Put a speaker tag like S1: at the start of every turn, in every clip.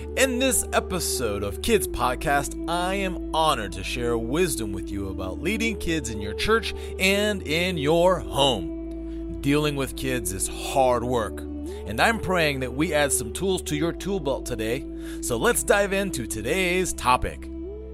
S1: In this episode of Kids Podcast, I am honored to share wisdom with you about leading kids in your church and in your home. Dealing with kids is hard work, and I'm praying that we add some tools to your tool belt today. So let's dive into today's topic.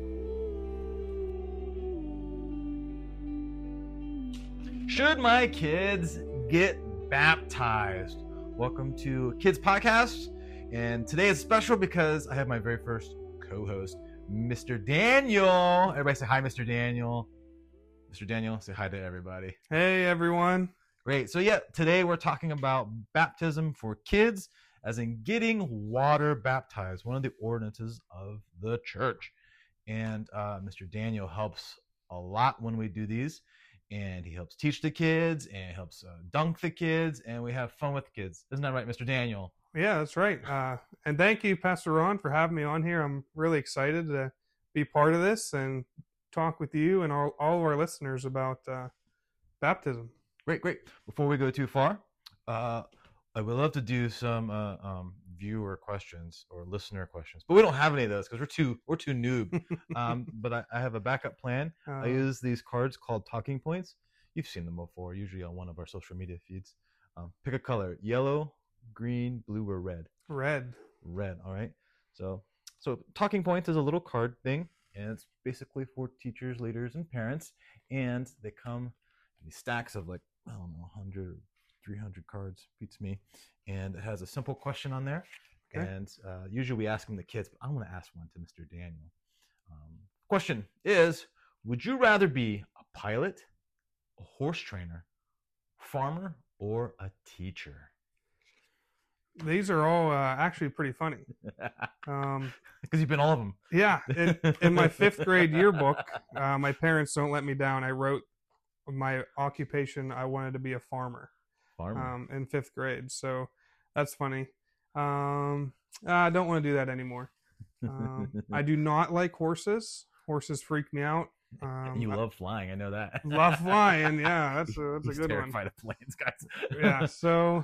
S1: Should my kids get baptized? Welcome to Kids Podcast. And today is special because I have my very first co-host, Mr. Daniel. Everybody say hi, Mr. Daniel. Mr. Daniel, say hi to everybody.
S2: Hey, everyone.
S1: Great. So today we're talking about baptism for kids, as in getting water baptized, one of the ordinances of the church. And Mr. Daniel helps a lot when we do these. And he helps teach the kids and helps dunk the kids, and we have fun with the kids. Isn't that right, Mr. Daniel?
S2: Yeah, that's right. And thank you, Pastor Ron, for having me on here. I'm really excited to be part of this and talk with you and all of our listeners about baptism.
S1: Great. Before we go too far, I would love to do some viewer questions or listener questions, but we don't have any of those because we're too noob. But I have a backup plan. I use these cards called talking points. You've seen them before, usually on one of our social media feeds. Pick a color: yellow, green, blue, or red.
S2: Red.
S1: All right. So talking points is a little card thing, and it's basically for teachers, leaders, and parents. And they come in these stacks of 100 or 300 cards, beats me. And it has a simple question on there. Okay. And usually we ask them the kids, but I want to ask one to Mr. Daniel. Question is, would you rather be a pilot, a horse trainer, farmer, or a teacher?
S2: These are all actually pretty funny.
S1: Because you've been all of them.
S2: Yeah. In my 5th grade yearbook, my parents don't let me down. I wrote my occupation. I wanted to be a farmer. In 5th grade. So that's funny. I don't want to do that anymore. I do not like horses. Horses freak me out.
S1: You love flying. I know that.
S2: Love flying. Yeah, that's a good one.
S1: Terrified of planes, guys.
S2: Yeah. So,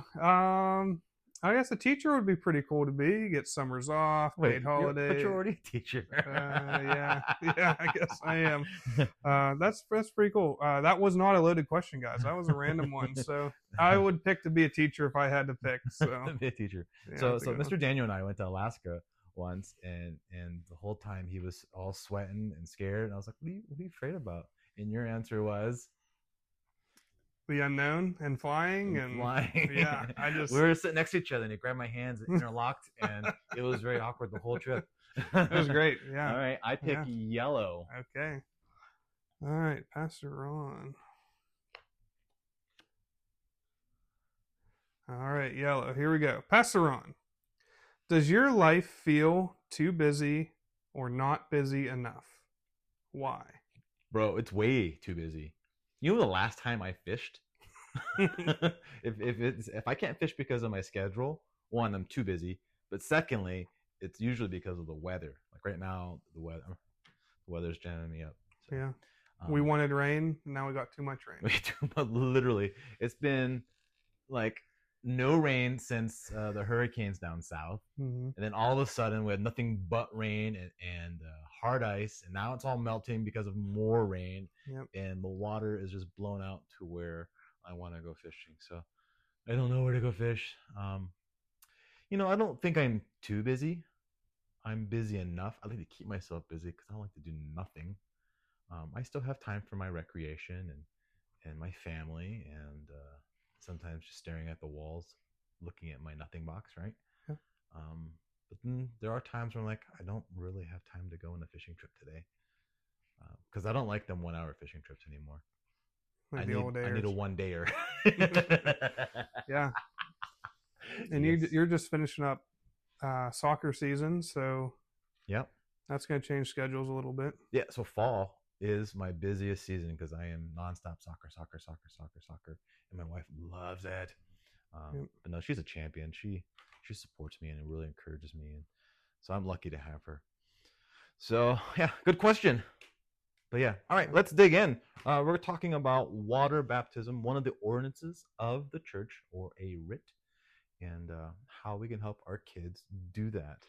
S2: I guess a teacher would be pretty cool to be. Get summers off, paid holidays.
S1: But you're already a teacher.
S2: Yeah, I guess I am. That's pretty cool. That was not a loaded question, guys. That was a random one. So I would pick to be a teacher if I had to pick. So
S1: be a teacher.
S2: Yeah,
S1: so Mr. Daniel and I went to Alaska once, and the whole time he was all sweating and scared. And I was like, what are you afraid about? And your answer was
S2: the unknown and flying. Yeah,
S1: we were sitting next to each other, and he grabbed my hands and interlocked, and it was very awkward the whole trip.
S2: It was great. Yeah.
S1: All right, I pick yellow.
S2: Okay. All right, Pastor Ron. All right, yellow. Here we go. Pastor Ron, does your life feel too busy or not busy enough? Why?
S1: Bro, it's way too busy. You know the last time I fished? if I can't fish because of my schedule, one, I'm too busy. But secondly, it's usually because of the weather. Like right now, the weather's jamming me up. So,
S2: yeah. We wanted rain, and now we got too much rain.
S1: Literally, it's been like no rain since the hurricanes down south. Mm-hmm. And then all of a sudden, we had nothing but rain and hard ice. And now it's all melting because of more rain.
S2: Yep.
S1: And the water is just blown out to where I want to go fishing. So I don't know where to go fish. I don't think I'm too busy. I'm busy enough. I like to keep myself busy because I don't like to do nothing. I still have time for my recreation and my family, and sometimes just staring at the walls, looking at my nothing box, right?
S2: Yeah.
S1: But then there are times where I'm like, I don't really have time to go on a fishing trip today. Because I don't like them 1 hour fishing trips anymore.
S2: Like
S1: I need a 1-dayer.
S2: Yeah. And
S1: yes.
S2: you're just finishing up soccer season, so
S1: yep,
S2: that's going to change schedules a little bit.
S1: Yeah, so fall is my busiest season because I am nonstop soccer. And my wife loves it. But no, she's a champion. She supports me and it really encourages me. And so I'm lucky to have her. So, yeah, good question. But yeah, all right, let's dig in. We're talking about water baptism, one of the ordinances of the church, or a rite, and how we can help our kids do that.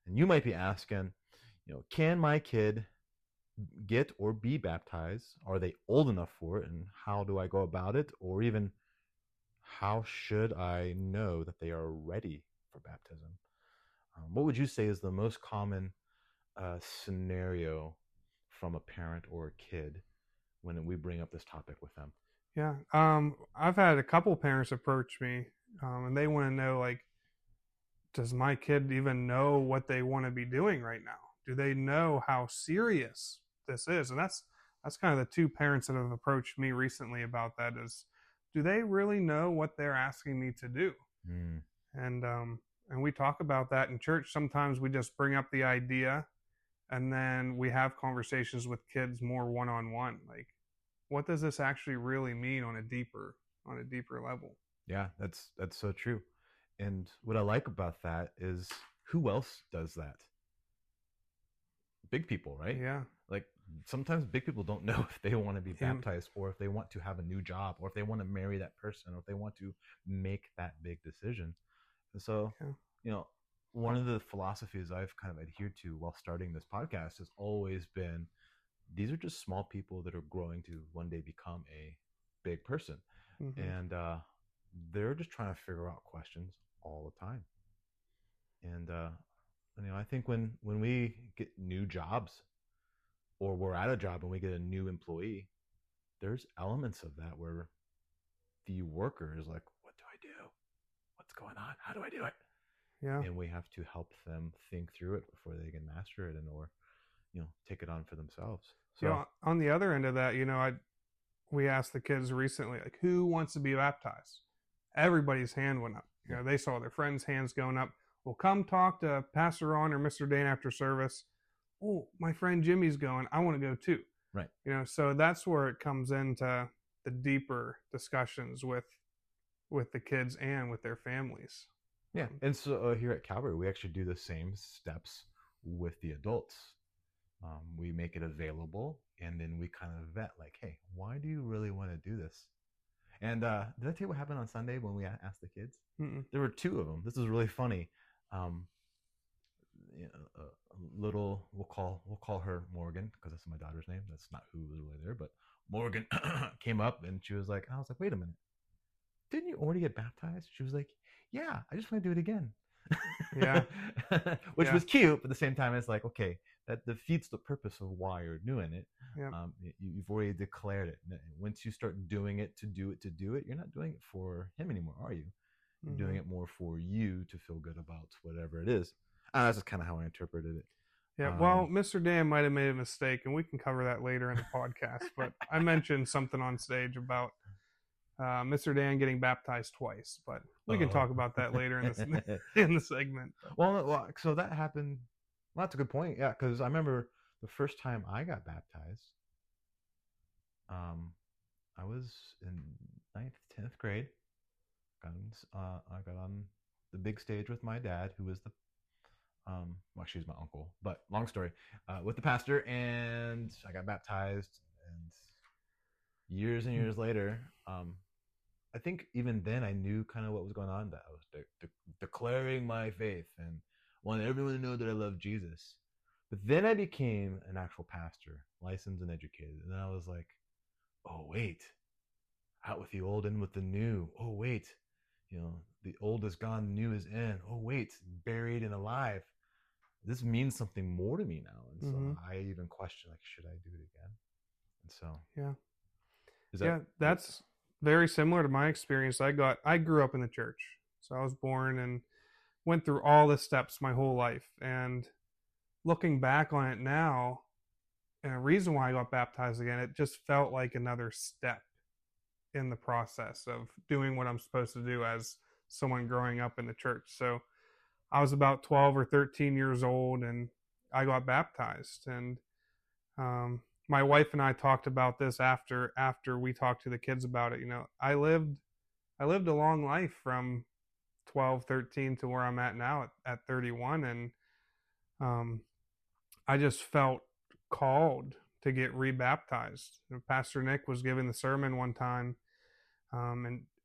S1: And you might be asking, can my kid get or be baptized? Are they old enough for it? And how do I go about it? Or even, how should I know that they are ready for baptism? What would you say is the most common scenario from a parent or a kid when we bring up this topic with them?
S2: Yeah. I've had a couple parents approach me, and they want to know, like, does my kid even know what they want to be doing right now? Do they know how serious this is? And that's kind of the two parents that have approached me recently about that is, do they really know what they're asking me to do?
S1: Mm.
S2: And we talk about that in church. Sometimes we just bring up the idea, and then we have conversations with kids more one-on-one, like, what does this actually really mean on a deeper level?
S1: Yeah, that's so true. And what I like about that is, who else does that? Big people, right?
S2: Yeah.
S1: Like, sometimes big people don't know if they want to be baptized, or if they want to have a new job, or if they want to marry that person, or if they want to make that big decision. And so, one of the philosophies I've kind of adhered to while starting this podcast has always been, these are just small people that are growing to one day become a big person. Mm-hmm. And they're just trying to figure out questions all the time. And I think when we get new jobs, or we're at a job and we get a new employee, there's elements of that where the worker is like, what do I do? What's going on? How do I do it?
S2: Yeah.
S1: And we have to help them think through it before they can master it, and or take it on for themselves. So
S2: on the other end of that, we asked the kids recently, like, who wants to be baptized? Everybody's hand went up. They saw their friends' hands going up. Well, come talk to Pastor Ron or Mr. Dan after service. Oh, my friend Jimmy's going. I want to go too.
S1: Right.
S2: So that's where it comes into the deeper discussions with the kids and with their families.
S1: Yeah. And so here at Calvary, we actually do the same steps with the adults. We make it available, and then we kind of vet, like, hey, why do you really want to do this? And did I tell you what happened on Sunday when we asked the kids?
S2: Mm-mm.
S1: There were two of them. This is really funny. Little, we'll call her Morgan, because that's my daughter's name. That's not who was really there, but Morgan came up, and she was like, I was like, wait a minute, didn't you already get baptized? She was like, yeah, I just want to do it again.
S2: Yeah.
S1: Which was cute, but at the same time, it's like, okay, that defeats the purpose of why you're doing it.
S2: Yeah.
S1: You've already declared it. Once you start doing it to do it, you're not doing it for him anymore, are you? You're doing it more for you to feel good about whatever it is. That's just kind of how I interpreted it.
S2: Yeah, well, Mr. Dan might have made a mistake, and we can cover that later in the podcast. But I mentioned something on stage about Mr. Dan getting baptized twice, but we can talk about that later in the segment.
S1: Well, so that happened. Well, that's a good point. Yeah, because I remember the first time I got baptized. I was in 9th, 10th grade. I got on the big stage with my dad, who was the well, actually, he's my uncle, but long story, with the pastor, and I got baptized. And years and years later, I think even then I knew kind of what was going on, that I was declaring my faith and wanted everyone to know that I love Jesus. But then I became an actual pastor, licensed and educated, and then I was like, oh wait, out with the old, in with the new. Oh wait, the old is gone, the new is in. Oh wait, buried and alive. This means something more to me now. And so I even question, like, should I do it again? And so
S2: that's very similar to my experience. I grew up in the church, so I was born and went through all the steps my whole life. And looking back on it now, and a reason why I got baptized again, it just felt like another step in the process of doing what I'm supposed to do as someone growing up in the church. So I was about 12 or 13 years old, and I got baptized. And my wife and I talked about this after we talked to the kids about it. I lived a long life from 12, 13 to where I'm at now at 31, and I just felt called to get rebaptized. Pastor Nick was giving the sermon one time, and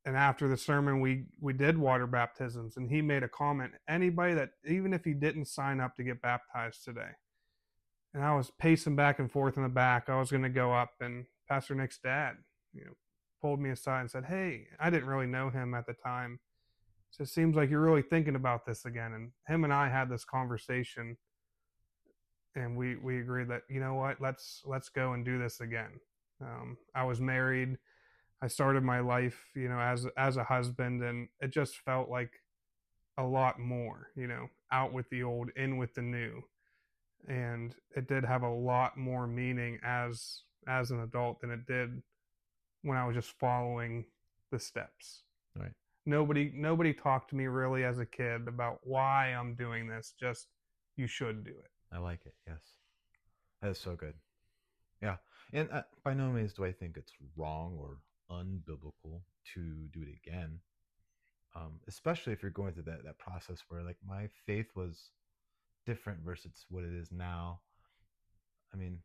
S2: and after the sermon, we did water baptisms, and he made a comment. Anybody that, even if he didn't sign up to get baptized today, and I was pacing back and forth in the back. I was going to go up, and Pastor Nick's dad, pulled me aside and said, "Hey," I didn't really know him at the time. So it seems like you're really thinking about this again. And him and I had this conversation, and we agreed that, you know what, let's go and do this again. I was married. I started my life, as a husband, and it just felt like a lot more, out with the old, in with the new. And it did have a lot more meaning as an adult than it did when I was just following the steps.
S1: Right.
S2: Nobody talked to me really as a kid about why I'm doing this. Just, you should do it.
S1: I like it. Yes. That is so good. Yeah. And by no means do I think it's wrong or unbiblical to do it again. Especially if you're going through that process where, like, my faith was different versus what it is now. I mean,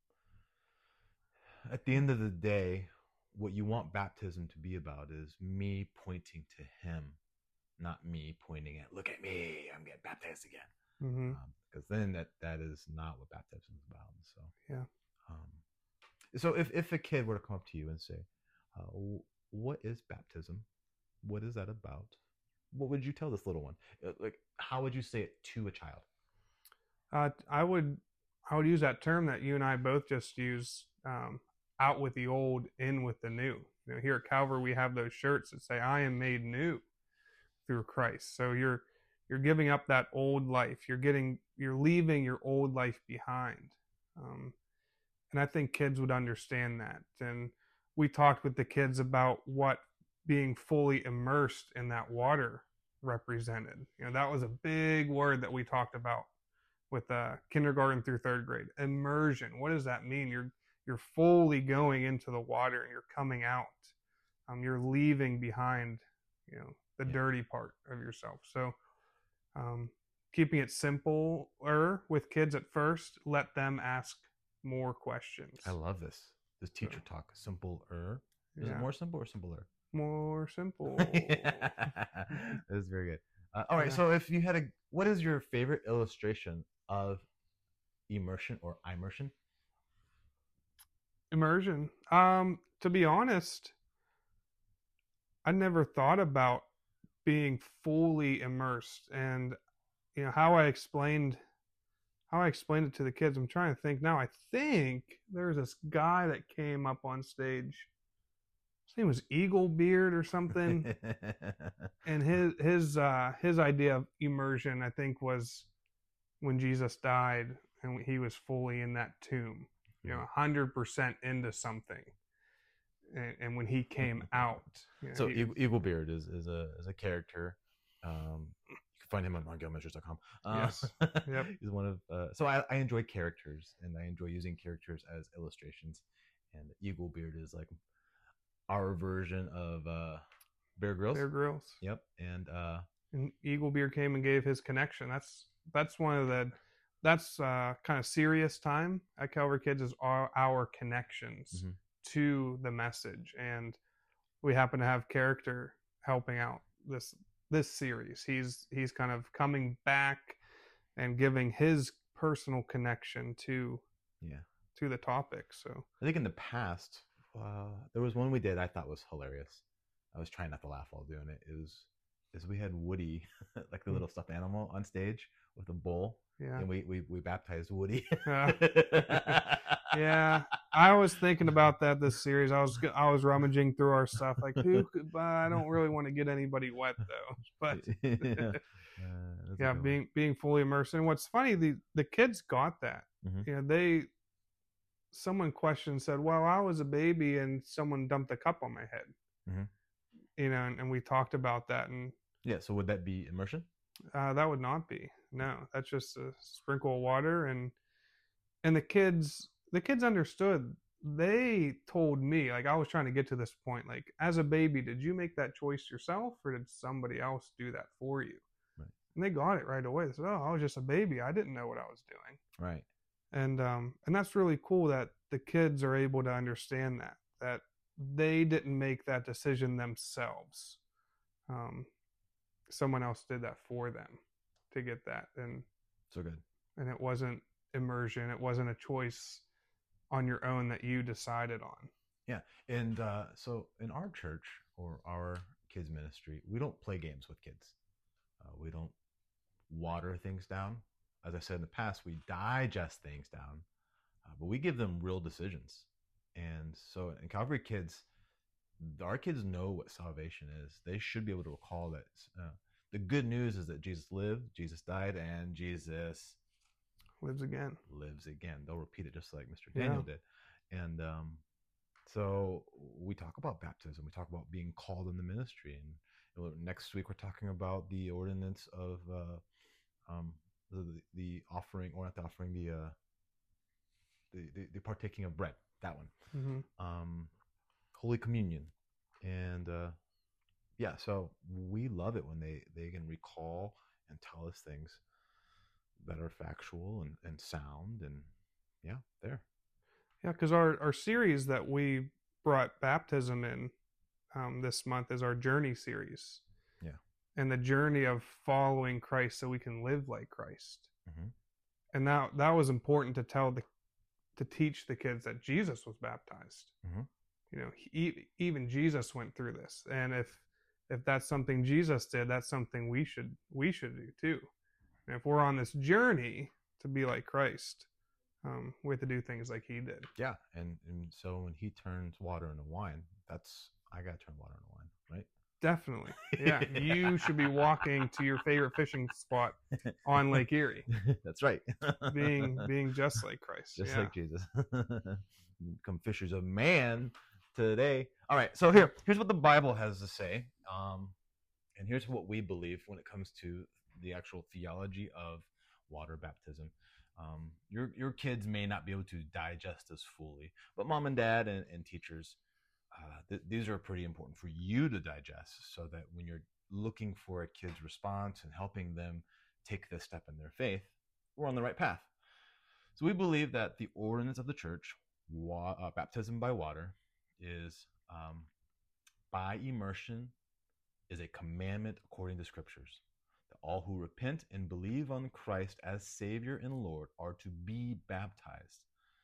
S1: at the end of the day, what you want baptism to be about is me pointing to him, not me pointing at, look at me, I'm getting baptized again. Because then that is not what baptism is about. So
S2: yeah.
S1: So if a kid were to come up to you and say, what is baptism? What is that about? What would you tell this little one? Like, how would you say it to a child?
S2: I would use that term that you and I both just used, out with the old, in with the new. Here at Calvary, we have those shirts that say, I am made new through Christ. So you're giving up that old life. You're leaving your old life behind. And I think kids would understand that. And we talked with the kids about what being fully immersed in that water represented. That was a big word that we talked about with kindergarten through third grade. Immersion. What does that mean? You're fully going into the water and you're coming out. You're leaving behind, the dirty part of yourself. So keeping it simpler with kids at first, let them ask more questions.
S1: I love this. This teacher talk, simpler. Is it more simple or simpler?
S2: More simple.
S1: That is very good. All right. Yeah. So if you had what is your favorite illustration of immersion or immersion?
S2: Immersion. To be honest, I never thought about being fully immersed, and how I explained it to the kids. I'm trying to think now. I think there's this guy that came up on stage. His name was Eagle Beard or something, and his idea of immersion, I think, was when Jesus died and he was fully in that tomb, 100% into something, and when he came out.
S1: So Eagle Beard is a character. You can find him on rongalmeasures.com.
S2: Yes. Yep.
S1: He's one of. So I enjoy characters, and I enjoy using characters as illustrations. And Eagle Beard is like our version of Bear Grylls.
S2: Bear Grylls.
S1: Yep. And
S2: Eagle Beard came and gave his connection. That's one of the kind of serious time at Calvary Kids is our connections to the message, and we happen to have character helping out this series. He's kind of coming back and giving his personal connection to the topic. So
S1: I think in the past, there was one we did I thought was hilarious. I was trying not to laugh while doing it. Is we had Woody, like the little stuffed animal, on stage with a bowl.
S2: Yeah.
S1: And we baptized Woody.
S2: Yeah. I was thinking about that this series. I was rummaging through our stuff, like, I don't really want to get anybody wet though. But yeah, being fully immersed. And what's funny, the kids got that. Someone said, well, I was a baby and someone dumped a cup on my head. And we talked about that. And
S1: yeah, so would that be immersion?
S2: That would not be. No, that's just a sprinkle of water. And the kids understood. They told me, like, I was trying to get to this point, like, as a baby, did you make that choice yourself or did somebody else do that for you?
S1: Right.
S2: And they got it right away. They said, oh, I was just a baby. I didn't know what I was doing.
S1: Right.
S2: And that's really cool that the kids are able to understand that they didn't make that decision themselves. Someone else did that for them to get that. And
S1: so good.
S2: And it wasn't immersion. It wasn't a choice on your own that you decided on.
S1: Yeah. And so in our church or our kids ministry, we don't play games with kids. We don't water things down. As I said in the past, we digest things down, but we give them real decisions. And so in Calvary Kids, our kids know what salvation is. They should be able to recall that. The good news is that Jesus lived, Jesus died, and Jesus
S2: lives again.
S1: They'll repeat it just like Mr. Daniel did. And so we talk about baptism. We talk about being called in the ministry. And next week we're talking about the ordinance of the offering, or not the offering, the partaking of bread. That one. Mm-hmm. Holy Communion. And so we love it when they can recall and tell us things that are factual and sound, and there.
S2: Yeah, because our series that we brought baptism in this month is our journey series.
S1: Yeah.
S2: And the journey of following Christ so we can live like Christ.
S1: Mm-hmm.
S2: And that was important to teach the kids that Jesus was baptized.
S1: Mm-hmm.
S2: You know, even Jesus went through this. And if that's something Jesus did, that's something we should do too. And if we're on this journey to be like Christ, we have to do things like he did.
S1: Yeah, and so when he turns water into wine, I got to turn water into wine, right?
S2: Definitely. Yeah, you should be walking to your favorite fishing spot on Lake Erie.
S1: That's right.
S2: being just like Christ.
S1: Just like Jesus. Become fishers of man today. All right, so here's what the Bible has to say. And here's what we believe when it comes to the actual theology of water baptism. Your kids may not be able to digest this fully, but mom and dad and teachers, these are pretty important for you to digest, so that when you're looking for a kid's response and helping them take this step in their faith, we're on the right path. So we believe that the ordinance of the church, baptism by water, is by immersion, is a commandment according to scriptures. That all who repent and believe on Christ as Savior and Lord are to be baptized.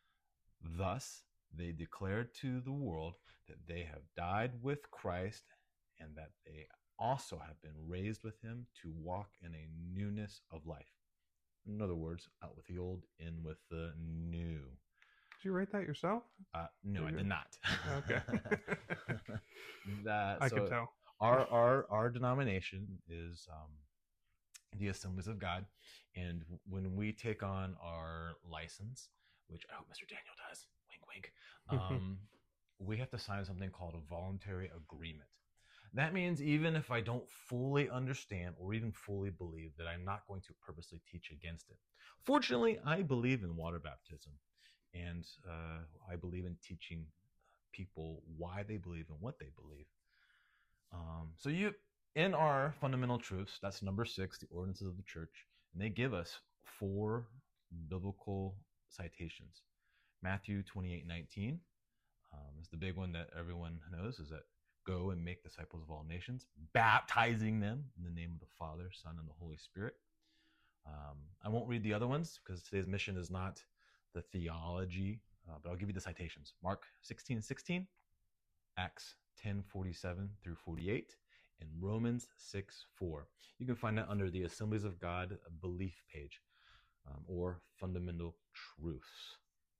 S1: Thus, they declare to the world that they have died with Christ, and that they also have been raised with him to walk in a newness of life. In other words, out with the old, in with the new.
S2: Did you write that yourself?
S1: No, I did not.
S2: Okay. I could tell.
S1: Our denomination is the Assemblies of God, and when we take on our license, which I hope Mr. Daniel does, wink, wink, we have to sign something called a voluntary agreement. That means even if I don't fully understand or even fully believe, that I'm not going to purposely teach against it. Fortunately, I believe in water baptism, and I believe in teaching people why they believe and what they believe. So in our fundamental truths, that's number 6, the ordinances of the church, and they give us 4 biblical citations. Matthew 28:19 is the big one that everyone knows, is that go and make disciples of all nations, baptizing them in the name of the Father, Son, and the Holy Spirit. I won't read the other ones because today's mission is not the theology, but I'll give you the citations. Mark 16:16, Acts 10:47 through 48, and Romans 6:4. You can find that under the Assemblies of God belief page, or fundamental truths.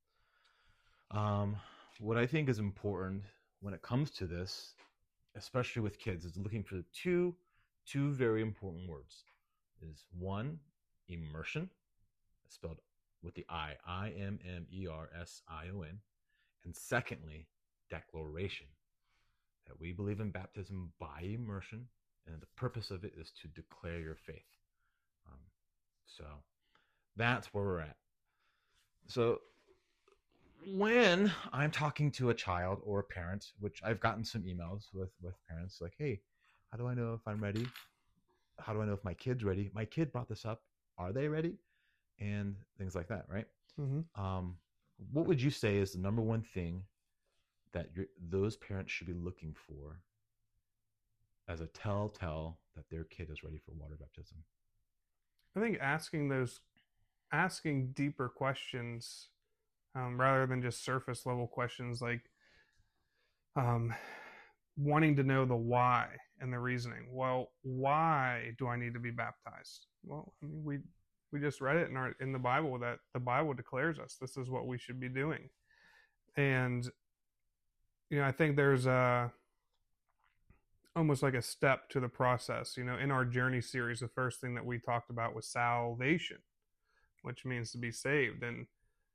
S1: What I think is important when it comes to this, especially with kids, is looking for two very important words. Is one, immersion, spelled with the I-M-M-E-R-S-I-O-N, and secondly, declaration. That we believe in baptism by immersion, and the purpose of it is to declare your faith. So that's where we're at. So when I'm talking to a child or a parent, which I've gotten some emails with parents like, hey, how do I know if I'm ready? How do I know if my kid's ready? My kid brought this up. Are they ready? And things like that, right?
S2: Mm-hmm.
S1: What would you say is the number one thing that those parents should be looking for as a telltale that their kid is ready for water baptism?
S2: I think asking deeper questions, rather than just surface level questions, like um, wanting to know the why and the reasoning. Well, why do I need to be baptized? Well, I mean, we just read it in the Bible that the Bible declares us this is what we should be doing, and I think there's almost like a step to the process. In our journey series, the first thing that we talked about was salvation, which means to be saved, and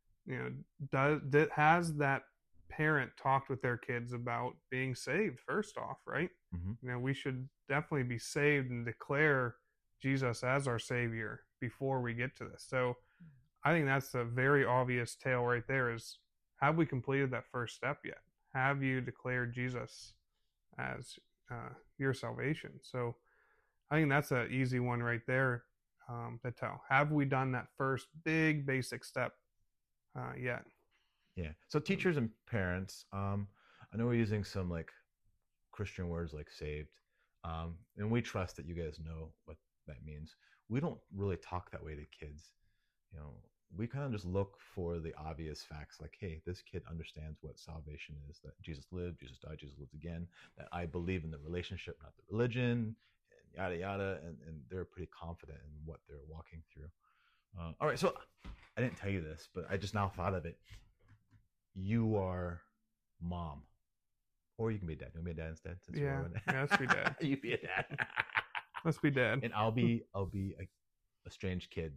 S2: has that parent talked with their kids about being saved first off, right?
S1: Mm-hmm.
S2: We should definitely be saved and declare Jesus as our Savior before we get to this. So I think that's a very obvious tale right there, is have we completed that first step yet? Have you declared Jesus as your salvation? So I think that's an easy one right there to tell. Have we done that first big basic step yet?
S1: Yeah. So teachers and parents, I know we're using some like Christian words like saved, and we trust that you guys know what that means. We don't really talk that way to kids. We kind of just look for the obvious facts, like, hey, this kid understands what salvation is, that Jesus lived, Jesus died, Jesus lived again, that I believe in the relationship, not the religion, and yada, yada. And they're pretty confident in what they're walking through. All right. So I didn't tell you this, but I just now thought of it. You are mom, or you can be a dad. You want to be a dad instead?
S2: Yeah, let's be dad.
S1: You be a dad.
S2: Let's be dad.
S1: And I'll be a strange kid.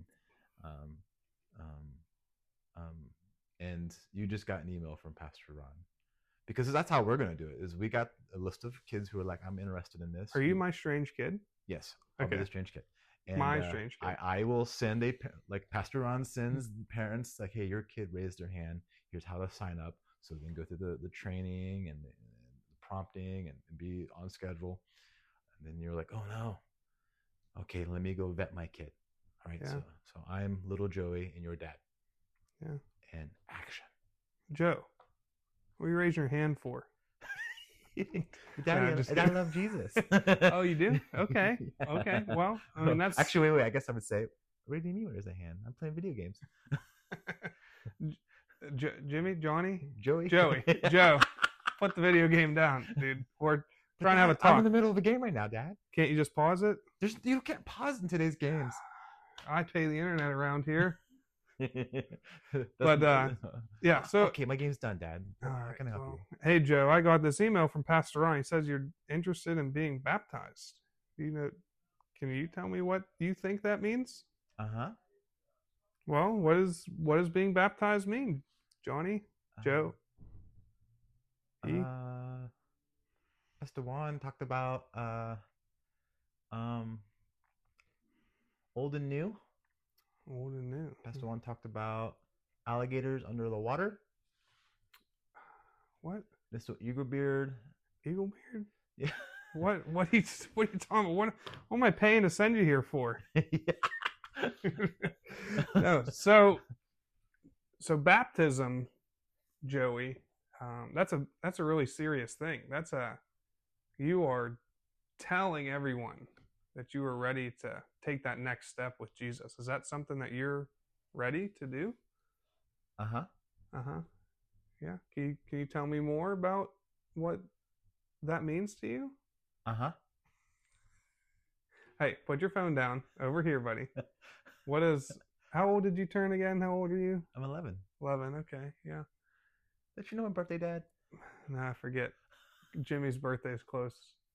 S1: And you just got an email from Pastor Ron, because that's how we're gonna do it. Is we got a list of kids who are like, I'm interested in this.
S2: Are you my strange kid?
S1: Yes, I'll be the strange kid. And,
S2: my strange kid.
S1: I will send like Pastor Ron sends parents like, hey, your kid raised their hand. Here's how to sign up, so we can go through the training and the prompting and be on schedule. And then you're like, oh no, okay, let me go vet my kid. All right, so I'm little Joey and your dad.
S2: Yeah.
S1: And action.
S2: Joe, what are you raising your hand for?
S1: Daddy, I love Jesus.
S2: Oh, you do? Okay. Yeah. Okay. Well, I mean, that's
S1: actually wait. I guess I would say, what do you mean raise a hand? I'm playing video games.
S2: Jimmy, Johnny,
S1: Joey,
S2: Joe, put the video game down, dude. We're trying to have a talk.
S1: I'm in the middle of a game right now, Dad.
S2: Can't you just pause it?
S1: You can't pause in today's games.
S2: I pay the internet around here. But yeah, so
S1: okay, my game's done, Dad. How can I help you?
S2: Hey Joe, I got this email from Pastor Ron. He says you're interested in being baptized. Can you tell me what you think that means? Well, what does being baptized mean, Johnny? Joe?
S1: Pastor Juan talked about old and new.
S2: Old and new.
S1: Pastor Juan talked about alligators under the water.
S2: What?
S1: Mr. Eaglebeard.
S2: Eaglebeard?
S1: Yeah.
S2: What are you talking about? What am I paying to send you here for? No. So baptism, Joey, that's a really serious thing. You are telling everyone that you are ready to take that next step with Jesus. Is that something that you're ready to do? Yeah. Can you tell me more about what that means to you? Hey, put your phone down over here, buddy. How old did you turn again? How old are you?
S1: I'm 11.
S2: 11, okay, yeah.
S1: Did you know my birthday, Dad?
S2: Nah, I forget. Jimmy's birthday is close.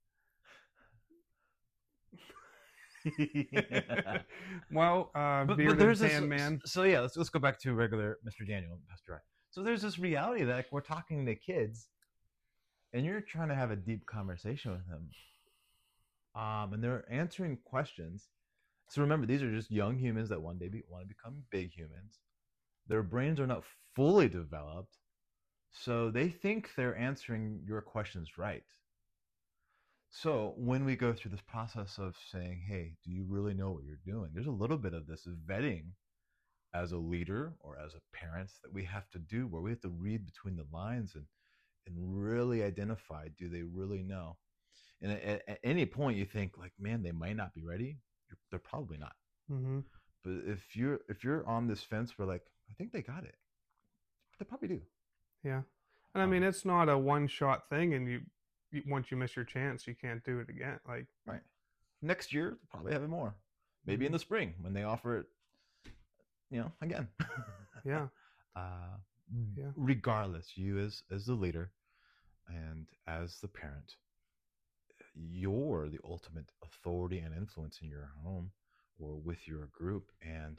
S2: Well, bearded
S1: there's
S2: tan man.
S1: So yeah, let's go back to regular Mr. Daniel, Pastor Ryan. So there's this reality that like, we're talking to kids, and you're trying to have a deep conversation with them, and they're answering questions. So remember, these are just young humans that one day want to become big humans. Their brains are not fully developed, so they think they're answering your questions right. So when we go through this process of saying, hey, do you really know what you're doing? There's a little bit of this vetting as a leader or as a parent that we have to do, where we have to read between the lines really identify, do they really know? And at any point you think like, man, they might not be ready. They're probably not.
S2: Mm-hmm.
S1: But if you're on this fence where like, I think they got it, they probably do.
S2: Yeah. And I mean, it's not a one-shot thing, and you once you miss your chance, you can't do it again. Like,
S1: right. Next year, they'll probably have it more. Maybe in the spring when they offer it, again.
S2: Yeah.
S1: Yeah. Regardless, you as the leader and as the parent, you're the ultimate authority and influence in your home or with your group, and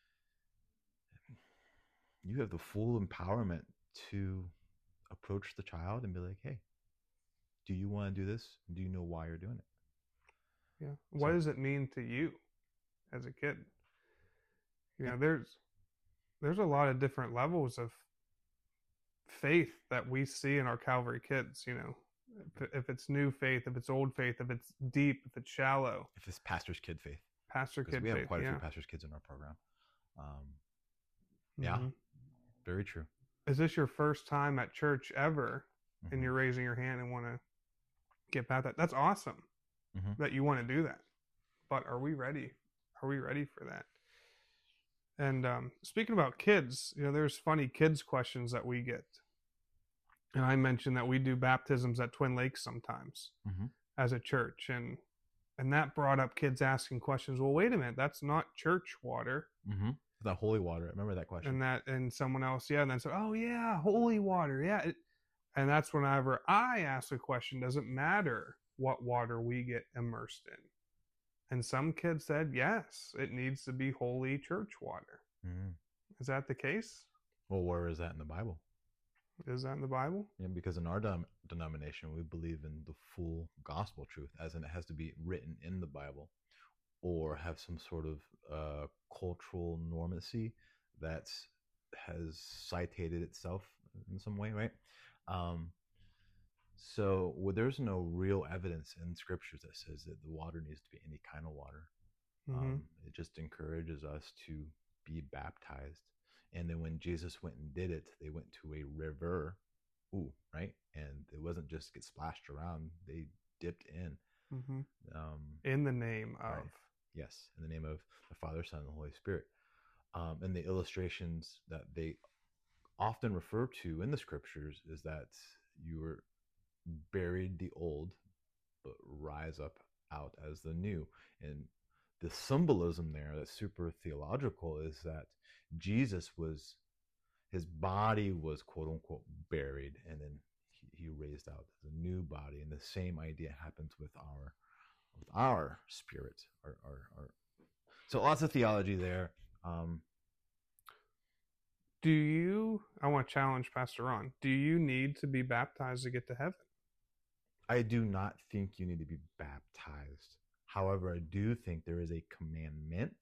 S1: you have the full empowerment to approach the child and be like, hey, do you want to do this? Do you know why you're doing it?
S2: Yeah. What does it mean to you as a kid? There's a lot of different levels of faith that we see in our Calvary kids. If it's new faith, if it's old faith, if it's deep, if it's shallow,
S1: if it's pastor's kid faith.
S2: Pastor kid faith.
S1: We have quite a few pastor's kids in our program. Yeah, very true.
S2: Is this your first time at church ever, and you're raising your hand and want to get baptized? That's awesome that you want to do that. But are we ready? Are we ready for that? And speaking about kids, there's funny kids questions that we get. And I mentioned that we do baptisms at Twin Lakes sometimes as a church. And that brought up kids asking questions. Well, wait a minute, that's not church water.
S1: The holy water. I remember that question.
S2: And someone else, and then said, oh yeah, holy water. Yeah. And that's whenever I ask a question, does it matter what water we get immersed in? And some kids said, yes, it needs to be holy church water. Is that the case?
S1: Well, where is that in the Bible?
S2: Is that in the Bible?
S1: Yeah, because in our denomination, we believe in the full gospel truth, as in it has to be written in the Bible or have some sort of cultural normacy that has citated itself in some way, right? So there's no real evidence in scriptures that says that the water needs to be any kind of water. It just encourages us to be baptized. And then when Jesus went and did it, they went to a river, right? And it wasn't just get splashed around. They dipped in.
S2: In the name of.
S1: Right. Yes, in the name of the Father, Son, and the Holy Spirit. And the illustrations that they often refer to in the scriptures is that you were buried the old, but rise up out as the new. And the symbolism there that's super theological is that Jesus his body was quote unquote buried, and then he raised out as a new body. And the same idea happens with our spirit. So lots of theology there.
S2: I want to challenge Pastor Ron. Do you need to be baptized to get to heaven?
S1: I do not think you need to be baptized. However, I do think there is a commandment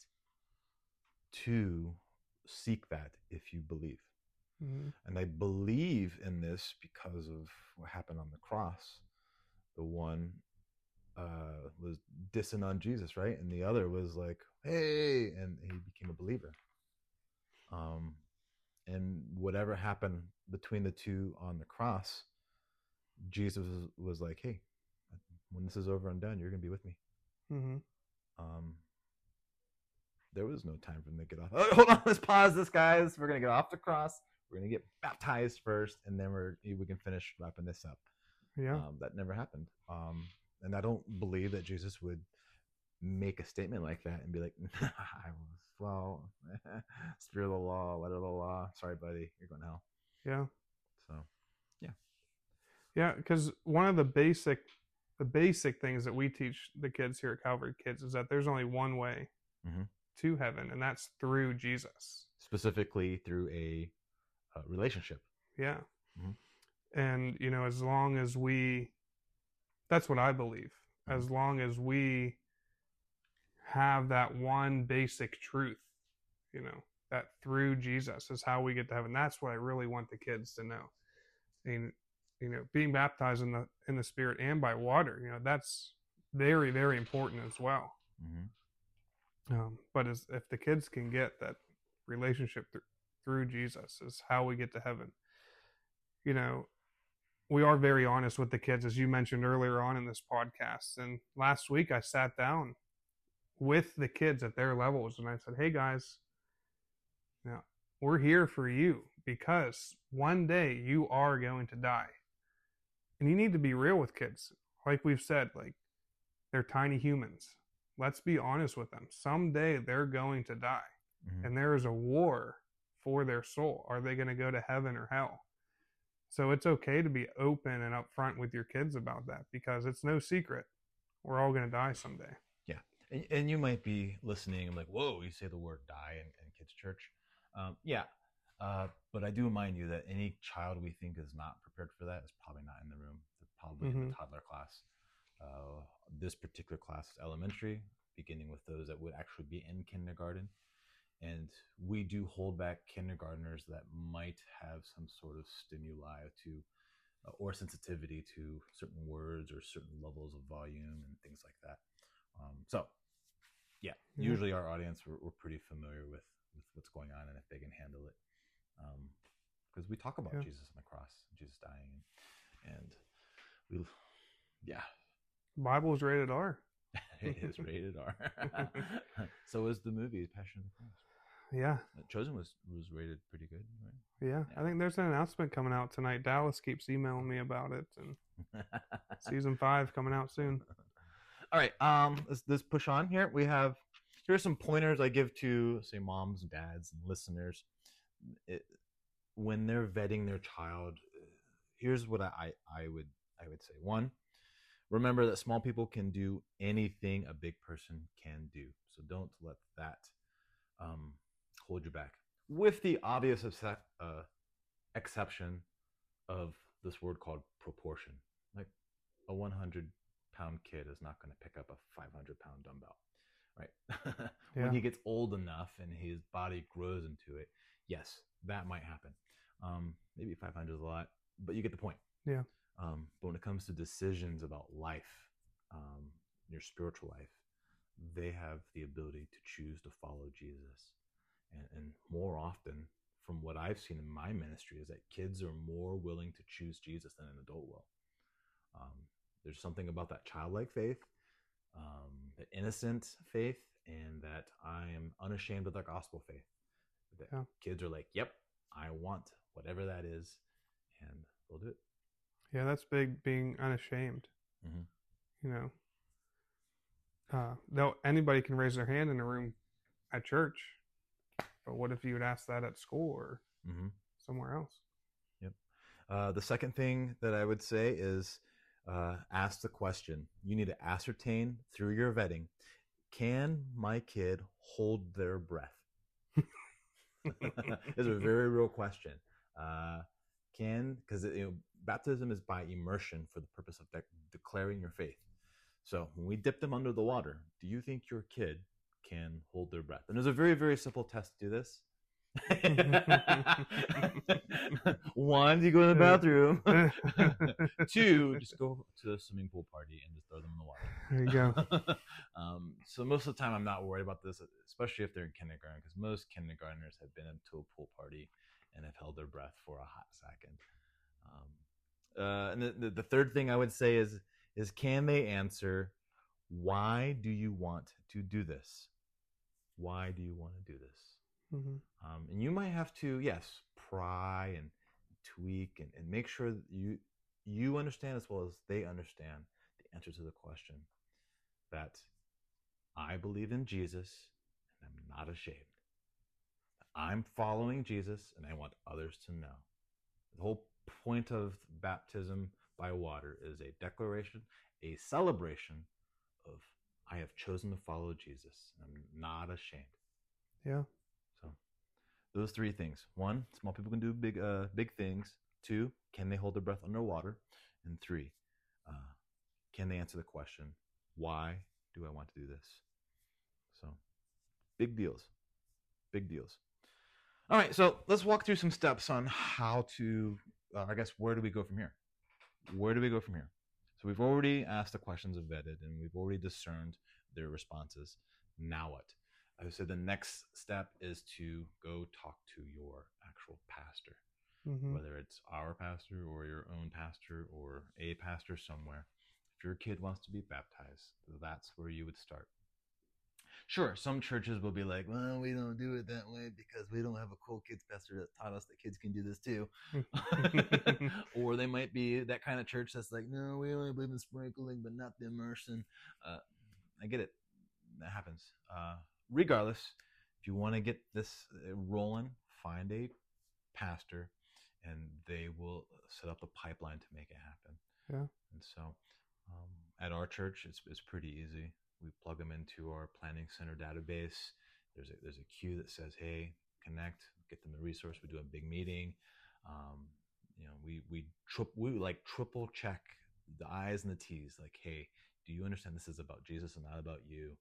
S1: to seek that if you believe. And I believe in this because of what happened on the cross. The one was dissing on Jesus, right? And the other was like, hey, and he became a believer. And whatever happened between the two on the cross, Jesus was like, hey, when this is over and done, you're going to be with me. There was no time for them to get off. Oh, hold on, let's pause this, guys. We're going to get off the cross. We're going to get baptized first, and then we can finish wrapping this up.
S2: Yeah.
S1: That never happened. And I don't believe that Jesus would make a statement like that and be like, spirit of the law, letter of the law. Sorry, buddy, you're going to hell.
S2: Yeah.
S1: So, yeah.
S2: Yeah, because one of the basic things that we teach the kids here at Calvary Kids is that there's only one way to heaven, and that's through Jesus.
S1: Specifically through a relationship.
S2: Yeah. And, as long as that's what I believe. As long as we have that one basic truth, that through Jesus is how we get to heaven. That's what I really want the kids to know. And, being baptized in the Spirit and by water, that's very, very important as well. But if the kids can get that relationship through Jesus is how we get to heaven. we are very honest with the kids, as you mentioned earlier on in this podcast. And last week I sat down with the kids at their levels and I said, hey guys, now we're here for you because one day you are going to die. And you need to be real with kids. Like we've said, like they're tiny humans. Let's be honest with them. Someday they're going to die. Mm-hmm. And there is a war for their soul. Are they going to go to heaven or hell? So it's okay to be open and upfront with your kids about that because it's no secret. We're all going to die someday.
S1: Yeah. And you might be listening and like, whoa, you say the word die in kids' church. But I do remind you that any child we think is not prepared for that is probably not in the room. They're probably in the toddler class. This particular class is elementary, beginning with those that would actually be in kindergarten. And we do hold back kindergartners that might have some sort of stimuli to or sensitivity to certain words or certain levels of volume and things like that. Usually our audience, we're pretty familiar with what's going on and if they can handle it. Because we talk about Jesus on the cross, Jesus dying, and
S2: the Bible is rated R.
S1: It is rated R. So is the movie Passion of the Christ.
S2: Yeah.
S1: Chosen was rated pretty good, right?
S2: Yeah. I think there's an announcement coming out tonight. Dallas keeps emailing me about it, and season 5 coming out soon.
S1: All right. Let's push on here. Here's some pointers I give to, say, moms, dads, and listeners. When they're vetting their child, here's what I would say. 1, remember that small people can do anything a big person can do. So don't let that hold you back. With the obvious exception of this word called proportion. Like a 100-pound kid is not going to pick up a 500-pound dumbbell, right? When he gets old enough and his body grows into it, yes, that might happen. Maybe 500 is a lot, but you get the point.
S2: Yeah.
S1: But when it comes to decisions about life, your spiritual life, they have the ability to choose to follow Jesus. And more often, from what I've seen in my ministry, is that kids are more willing to choose Jesus than an adult will. There's something about that childlike faith, that innocent faith, and that I am unashamed of the gospel faith. That kids are like, yep, I want whatever that is, and they'll do it.
S2: Yeah, that's big, being unashamed. Mm-hmm. You know, anybody can raise their hand in a room at church, but what if you would ask that at school or somewhere else?
S1: Yep. The second thing that I would say is ask the question. You need to ascertain through your vetting, can my kid hold their breath? It's a very real question. Because baptism is by immersion for the purpose of declaring your faith. So when we dip them under the water, do you think your kid can hold their breath? And there's a very, very simple test to do this. 1, you go to the bathroom. 2, just go to a swimming pool party and just throw them in the water.
S2: There you go.
S1: So most of the time I'm not worried about this, especially if they're in kindergarten, because most kindergartners have been into a pool party and have held their breath for a hot second. And the third thing I would say is can they answer, why do you want to do this? Why do you want to do this? Mm-hmm. And you might have to, yes, pry and tweak and make sure that you understand as well as they understand the answer to the question, that I believe in Jesus and I'm not ashamed. I'm following Jesus and I want others to know. The whole point of baptism by water is a declaration, a celebration of I have chosen to follow Jesus and I'm not ashamed.
S2: Yeah.
S1: So those 3 things. 1, small people can do big things. 2, can they hold their breath underwater? And 3, can they answer the question, why do I want to do this? So big deals. Big deals. All right, so let's walk through some steps on how to, where do we go from here? Where do we go from here? So we've already asked the questions of vetted, and we've already discerned their responses. Now what? I would say the next step is to go talk to your actual pastor. whether it's our pastor or your own pastor or a pastor somewhere. If your kid wants to be baptized, that's where you would start. Sure, some churches will be like, well, we don't do it that way because we don't have a cool kids pastor that taught us that kids can do this too. Or they might be that kind of church that's like, no, we only believe in sprinkling, but not the immersion. I get it. That happens. Regardless, if you want to get this rolling, find a pastor and they will set up the pipeline to make it happen.
S2: Yeah.
S1: And so at our church, it's pretty easy. We plug them into our planning center database. There's a queue that says, hey, connect, get them the resource. We do a big meeting. We triple check the I's and the T's. Like, hey, do you understand this is about Jesus and not about you?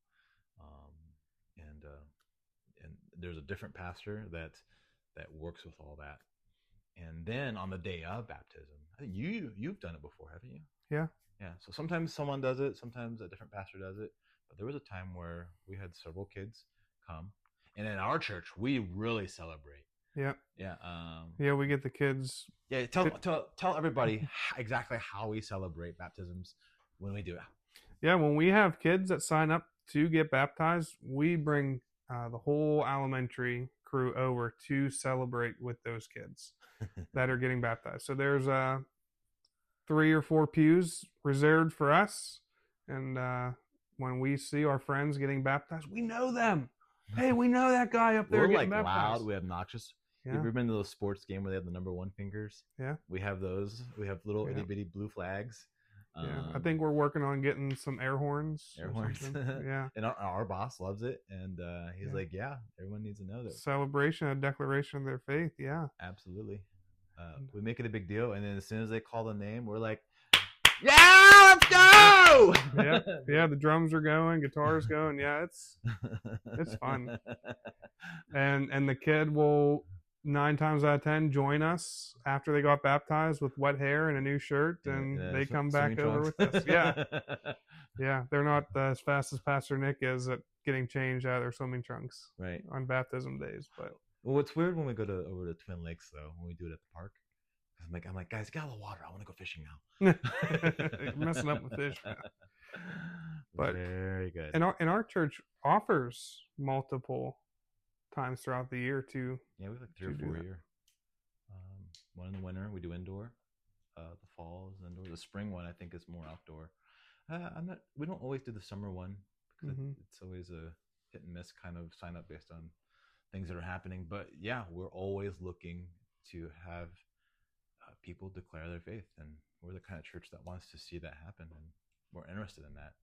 S1: And there's a different pastor that works with all that. And then on the day of baptism, I think you've done it before, haven't you?
S2: Yeah.
S1: Yeah. So sometimes someone does it, sometimes a different pastor does it. But there was a time where we had several kids come, and in our church we really celebrate.
S2: Yeah.
S1: Yeah.
S2: Yeah, we get the kids.
S1: Yeah. Tell everybody exactly how we celebrate baptisms when we do it.
S2: Yeah, when we have kids that sign up to get baptized, we bring the whole elementary crew over to celebrate with those kids that are getting baptized. So there's 3 or 4 pews reserved for us, and when we see our friends getting baptized, we know them. Hey, we know that guy up there getting baptized. We're
S1: loud, we're obnoxious. Yeah. You ever been to those sports game where they have the number 1 fingers?
S2: Yeah.
S1: We have those. We have little itty bitty blue flags.
S2: Yeah, I think we're working on getting some air horns.
S1: Air horns.
S2: Yeah.
S1: And our boss loves it. And he's like, yeah, everyone needs to know that.
S2: Celebration, a declaration of their faith. Yeah.
S1: Absolutely. We make it a big deal. And then as soon as they call the name, we're like, yeah, let's go.
S2: Yeah. The drums are going, guitars going. Yeah, it's fun. And the kid will 9 times out of 10 join us after they got baptized with wet hair and a new shirt, and they come back over with us. Yeah, they're not as fast as Pastor Nick is at getting changed out of their swimming trunks on baptism days. But
S1: it's weird when we go over to Twin Lakes though, when we do it at the park. I'm like, guys, get out of the water. I want to go fishing now.
S2: You're messing up with fish now. But
S1: very good.
S2: And our church offers multiple times throughout the year too.
S1: Yeah, we have like 3 or 4 a year. One in the winter, we do indoor. The fall is indoor. The spring one, I think, is more outdoor. We don't always do the summer one because it's always a hit and miss kind of sign up based on things that are happening. But yeah, we're always looking to have people declare their faith, and we're the kind of church that wants to see that happen, and we're interested in that.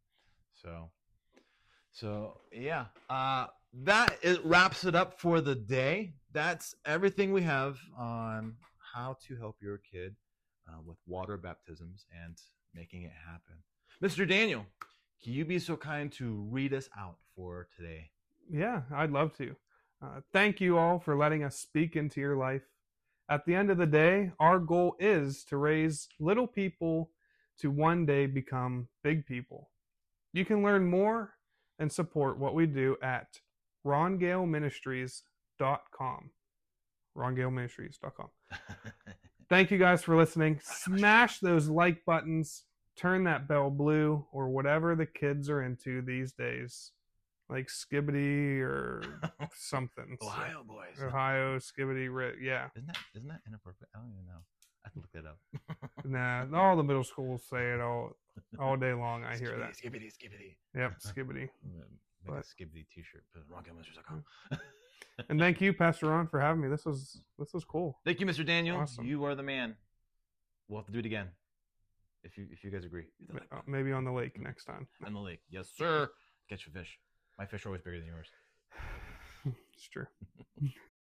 S1: So yeah, wraps it up for the day. That's everything we have on how to help your kid with water baptisms and making it happen. Mr. Daniel, can you be so kind to read us out for today?
S2: Yeah, I'd love to. Thank you all for letting us speak into your life. At the end of the day, our goal is to raise little people to one day become big people. You can learn more and support what we do at rongaleministries.com. rongaleministries.com. Thank you guys for listening. Smash those like buttons. Turn that bell blue, or whatever the kids are into these days. Like Skibbity or something.
S1: Ohio boys.
S2: Ohio, Skibbity, yeah.
S1: Isn't that inappropriate? I don't even know. I have to look that up.
S2: Nah, all the middle schools say it all day long. I hear that.
S1: Skibbity.
S2: Yep, Skibbity.
S1: Make a Skibbity t-shirt. Put it on rongaleministries.com.
S2: And thank you, Pastor Ron, for having me. This was cool.
S1: Thank you, Mr. Daniel.
S2: Awesome.
S1: You are the man. We'll have to do it again. If you guys agree.
S2: Maybe on the lake next time.
S1: On the lake. Yes, sir. Catch a fish. My fish are always bigger than yours.
S2: It's true.